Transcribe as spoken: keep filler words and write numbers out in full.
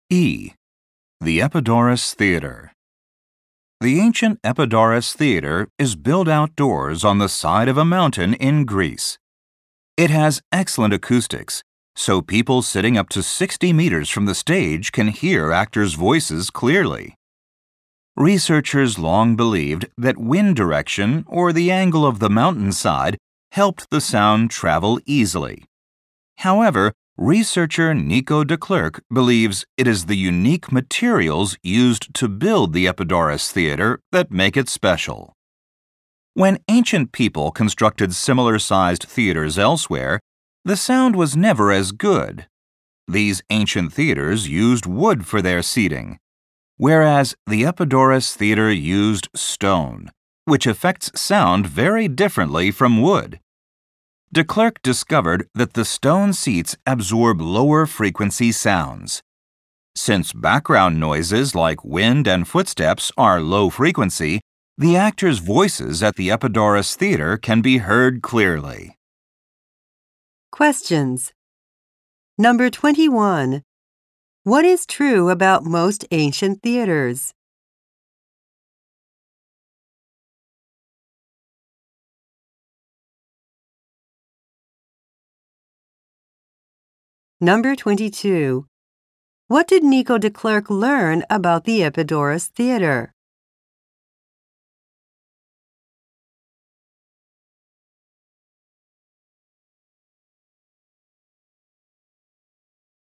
E. The Epidaurus Theater. The ancient Epidaurus Theater is built outdoors on the side of a mountain in Greece. It has excellent acoustics, so people sitting up to sixty meters from the stage can hear actors' voices clearly. Researchers long believed that wind direction or the angle of the mountainside helped the sound travel easily. However, researcher Nico de Klerk believes it is the unique materials used to build the Epidaurus Theater that make it special. When ancient people constructed similar-sized theaters elsewhere, the sound was never as good. These ancient theaters used wood for their seating, whereas the Epidaurus Theater used stone, which affects sound very differently from wood. De Klerk discovered that the stone seats absorb lower-frequency sounds. Since background noises like wind and footsteps are low-frequency, the actors' voices at the Epidaurus Theater can be heard clearly. Questions. Number twenty-one. What is true about most ancient theaters? Number twenty-two. What did Nico de Klerk learn about the Epidaurus Theater?